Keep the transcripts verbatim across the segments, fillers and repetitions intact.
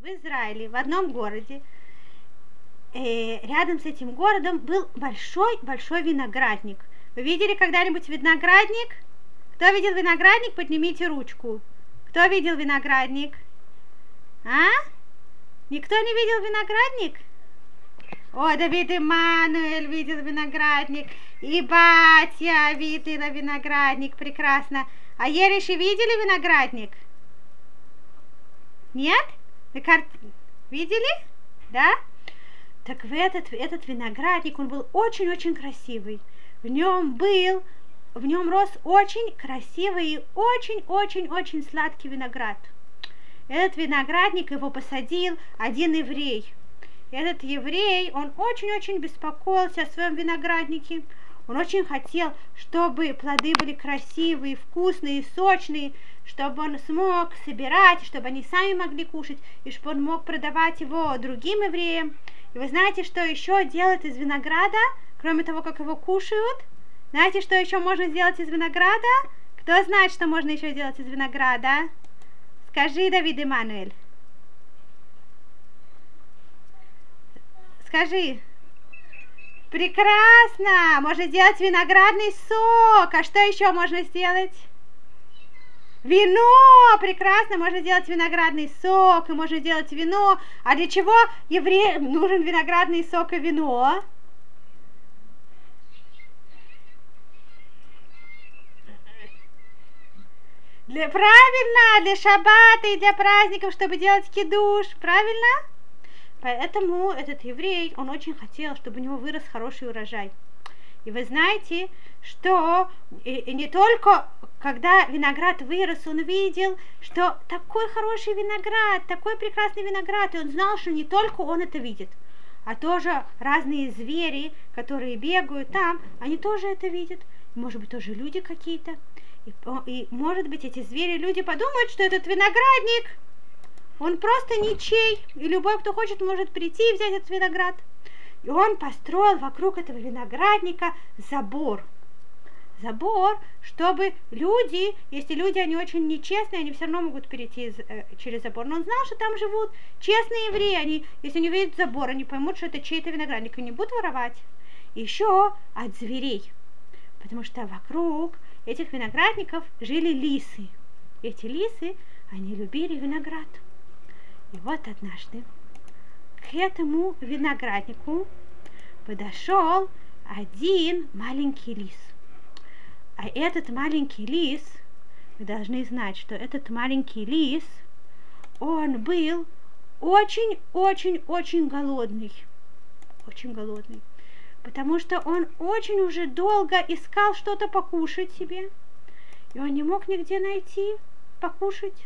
Израиле, в одном городе, э, рядом с этим городом был большой-большой виноградник. Вы видели когда-нибудь виноградник? Кто видел виноградник? Поднимите ручку. Кто видел виноградник? А? Никто не видел виноградник? О, Давид Иммануэль видел виноградник. И Батя видела виноградник. Прекрасно. А Ериши видели виноградник? Нет? На карт... Видели? Да? Так в этот, этот виноградник, он был очень-очень красивый. В нем был, в нем рос очень красивый и очень-очень-очень сладкий виноград. Этот виноградник его посадил один еврей. Этот еврей, он очень-очень беспокоился о своем винограднике. Он очень хотел, чтобы плоды были красивые, вкусные, сочные, чтобы он смог собирать, чтобы они сами могли кушать, и чтобы он мог продавать его другим евреям. И вы знаете, что еще делать из винограда, кроме того, как его кушают? Знаете, что еще можно сделать из винограда? Кто знает, что можно еще делать из винограда? Скажи, Давид Иммануэль. Скажи. Прекрасно! Можно сделать виноградный сок. А что еще можно сделать? Вино! Прекрасно! Можно сделать виноградный сок, и можно делать вино. А для чего евреям нужен виноградный сок и вино? Для, правильно! Для шаббата и для праздников, чтобы делать кидуш. Правильно? Поэтому этот еврей, он очень хотел, чтобы у него вырос хороший урожай. И вы знаете, что и, и не только когда виноград вырос, он видел, что такой хороший виноград, такой прекрасный виноград, и он знал, что не только он это видит, а тоже разные звери, которые бегают там, они тоже это видят. Может быть, тоже люди какие-то. И, и может быть, эти звери, люди подумают, что этот виноградник, он просто ничей, и любой, кто хочет, может прийти и взять этот виноград. И он построил вокруг этого виноградника забор. Забор, чтобы люди, если люди, они очень нечестные, они все равно могут перейти э, через забор. Но он знал, что там живут честные евреи. Они, если они видят забор, они поймут, что это чей-то виноградник, и не будут воровать. Еще от зверей. Потому что вокруг этих виноградников жили лисы. Эти лисы, они любили виноград. И вот однажды к этому винограднику подошел один маленький лис. А этот маленький лис, вы должны знать, что этот маленький лис, он был очень-очень-очень голодный. Очень голодный. Потому что он очень уже долго искал что-то покушать себе. И он не мог нигде найти покушать.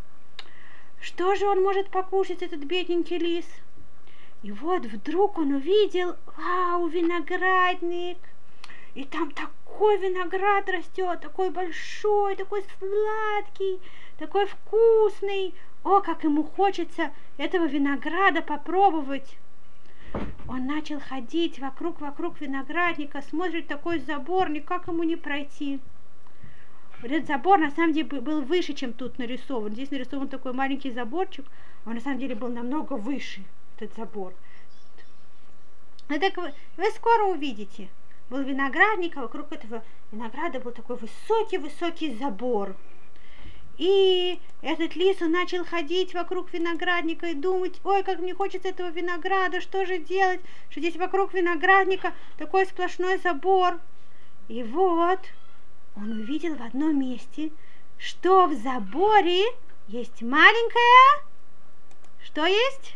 Что же он может покушать, этот бедненький лис? И вот вдруг он увидел, вау, виноградник. И там такой виноград растет, такой большой, такой сладкий, такой вкусный. О, как ему хочется этого винограда попробовать. Он начал ходить вокруг-вокруг виноградника, смотрит такой забор, никак ему не пройти. Вот этот забор на самом деле был выше, чем тут нарисован. Здесь нарисован такой маленький заборчик, а он на самом деле был намного выше, этот забор. Ну, так вы, вы скоро увидите. Был виноградник, а вокруг этого винограда был такой высокий-высокий забор. И этот лис, он начал ходить вокруг виноградника и думать, ой, как мне хочется этого винограда, что же делать, что здесь вокруг виноградника такой сплошной забор. И вот он увидел в одном месте, что в заборе есть маленькая, что есть?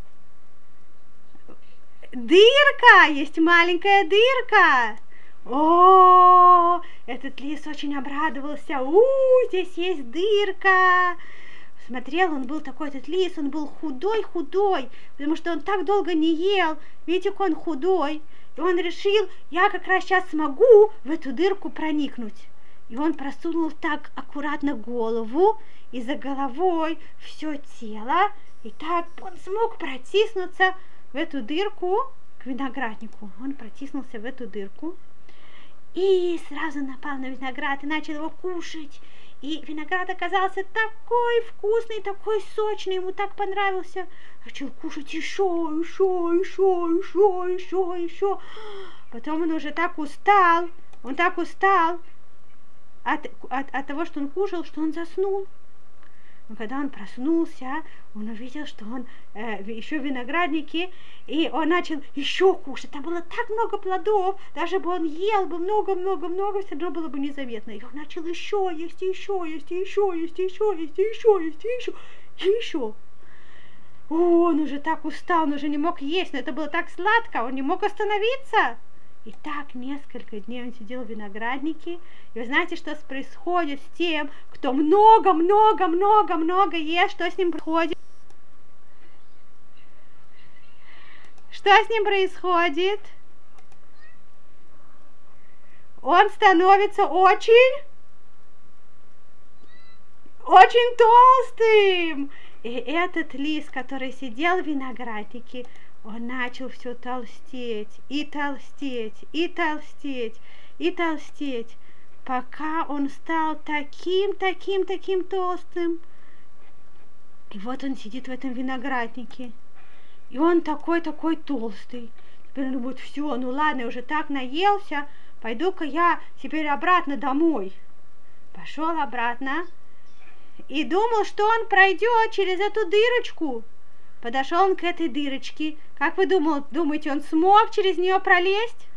Дырка, есть маленькая дырка. О, этот лис очень обрадовался. У, здесь есть дырка. Смотрел, он был такой, этот лис, он был худой-худой, потому что он так долго не ел. Видите, как он худой. И он решил, я как раз сейчас смогу в эту дырку проникнуть. И он просунул так аккуратно голову, и за головой все тело. И так он смог протиснуться в эту дырку к винограднику. Он протиснулся в эту дырку и сразу напал на виноград и начал его кушать. И виноград оказался такой вкусный, такой сочный, ему так понравился. Начал кушать еще, еще, еще, еще, еще, еще. Потом он уже так устал, он так устал от, от, от того, что он кушал, что он заснул. Но когда он проснулся, он увидел, что он э, еще в винограднике, и он начал еще кушать. Там было так много плодов, даже бы он ел бы много-много-много, все равно было бы незаметно. И он начал еще есть, еще есть, еще есть, еще есть, еще есть, еще, и еще. О, он уже так устал, он уже не мог есть, но это было так сладко, он не мог остановиться. И так несколько дней он сидел в винограднике. И вы знаете, что происходит с тем, кто много-много-много-много ест, что с ним происходит? Что с ним происходит? Он становится очень, очень толстым. И этот лис, который сидел в винограднике, он начал все толстеть, и толстеть, и толстеть, и толстеть, пока он стал таким, таким, таким толстым. И вот он сидит в этом винограднике, и он такой, такой толстый. Теперь он думает, все, ну ладно, я уже так наелся, пойду-ка я теперь обратно домой. Пошел обратно и думал, что он пройдет через эту дырочку. Подошел он к этой дырочке. Как вы думал, думаете, он смог через нее пролезть?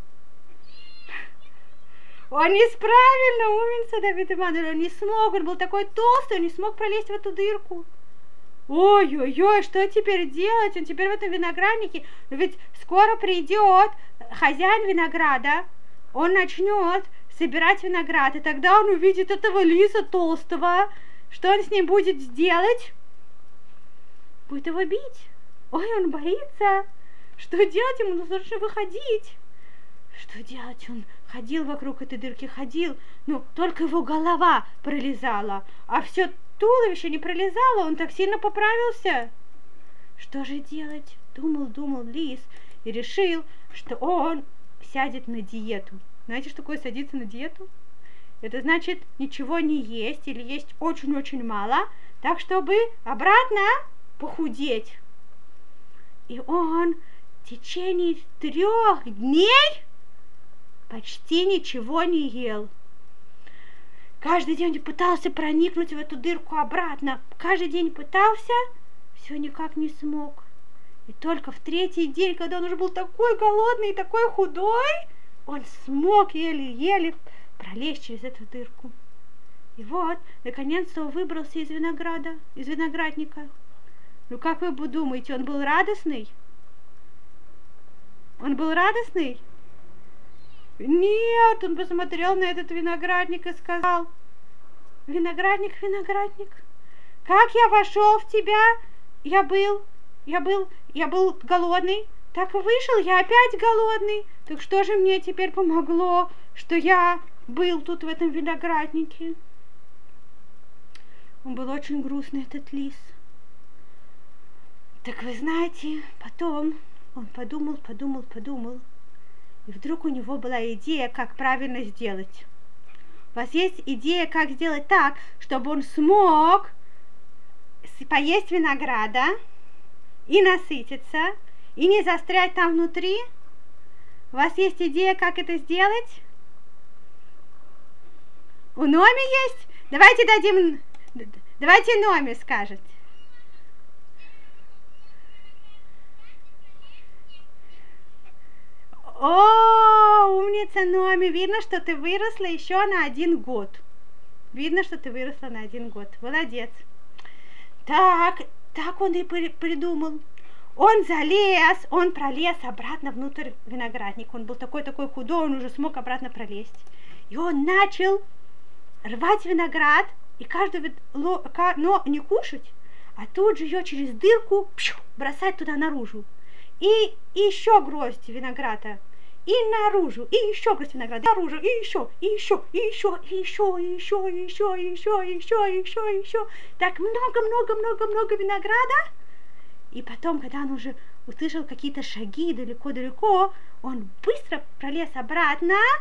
Он неправильно, умница, Давид Иммануэль, он не смог, он был такой толстый, он не смог пролезть в эту дырку. Ой-ой-ой, что теперь делать? Он теперь в этом винограднике, но ведь скоро придет хозяин винограда, он начнет собирать виноград, и тогда он увидит этого лиса толстого. Что он с ним будет сделать? Будет его бить. Ой, он боится. Что делать? Ему нужно выходить. Что делать? Он ходил вокруг этой дырки, ходил. Ну, только его голова пролезала, а все туловище не пролезало. Он так сильно поправился. Что же делать? Думал, думал лис и решил, что он сядет на диету. Знаете, что такое садиться на диету? Это значит ничего не есть или есть очень-очень мало, так чтобы обратно похудеть. И он в течение трех дней почти ничего не ел. Каждый день пытался проникнуть в эту дырку обратно. Каждый день пытался, все никак не смог. И только в третий день, когда он уже был такой голодный и такой худой, он смог еле-еле пролезть через эту дырку. И вот, наконец-то он выбрался из винограда, из виноградника. Ну, как вы думаете, он был радостный? Он был радостный? Нет, он посмотрел на этот виноградник и сказал: виноградник, виноградник, как я вошел в тебя, я был, я был, я был голодный, так и вышел, я опять голодный. Так что же мне теперь помогло, что я был тут в этом винограднике? Он был очень грустный, этот лис. Так вы знаете, потом он подумал, подумал, подумал, и вдруг у него была идея, как правильно сделать. У вас есть идея, как сделать так, чтобы он смог поесть винограда и насытиться, и не застрять там внутри? У вас есть идея, как это сделать? У Номи есть? Давайте дадим, давайте Номи скажет. О, умница, Номи, видно, что ты выросла еще на один год. Видно, что ты выросла на один год. Молодец. Так, так он и придумал. Он залез, он пролез обратно внутрь виноградника. Он был такой-такой худой, он уже смог обратно пролезть. И он начал рвать виноград, и каждую, но не кушать, а тут же ее через дырку бросать туда наружу. И, и еще гроздь винограда, и наружу, и еще гроздь винограда, наружу, и еще, и еще, и еще, и еще, и еще, и еще, и еще, и еще, и еще, и еще. Так много-много-много-много винограда. И потом, когда он уже услышал какие-то шаги далеко-далеко, он быстро пролез обратно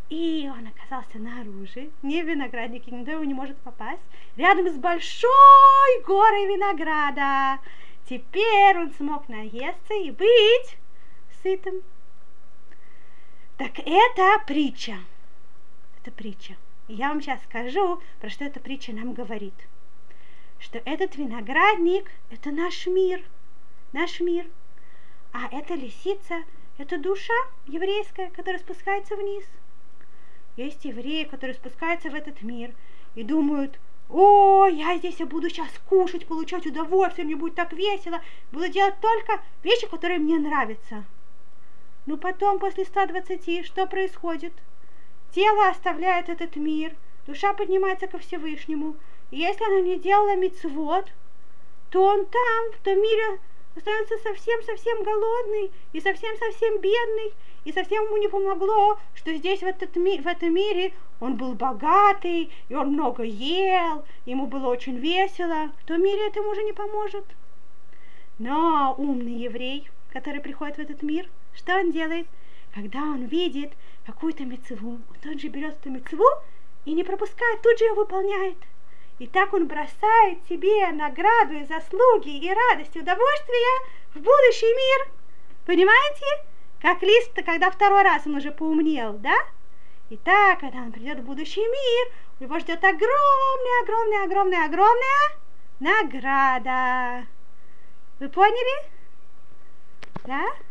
И он оказался наружу, не в винограднике, никто его не может попасть, рядом с большой горой винограда. Теперь он смог наесться и быть сытым. Так это притча. Это притча. И я вам сейчас скажу, про что эта притча нам говорит. Что этот виноградник – это наш мир. Наш мир. А эта лисица – это душа еврейская, которая спускается вниз. Есть евреи, которые спускаются в этот мир и думают: о, я здесь я буду сейчас кушать, получать удовольствие, мне будет так весело, буду делать только вещи, которые мне нравятся. Но потом, после ста двадцати, что происходит? Тело оставляет этот мир, душа поднимается ко Всевышнему. И если она не делала мицвот, то он там, в том мире, становится совсем-совсем голодный и совсем-совсем бедный. И совсем ему не помогло, что здесь, в, этот ми- в этом мире, он был богатый, и он много ел, ему было очень весело. В том мире это ему уже не поможет. Но умный еврей, который приходит в этот мир, что он делает? Когда он видит какую-то мицву, он же берет эту мицву и не пропускает, тут же ее выполняет. И так он бросает себе награду и заслуги, и радость, и удовольствие в будущий мир. Понимаете? Как лист, когда второй раз он уже поумнел, да? И так, когда он придет в будущий мир, его ждет огромная, огромная, огромная, огромная награда. Вы поняли? Да?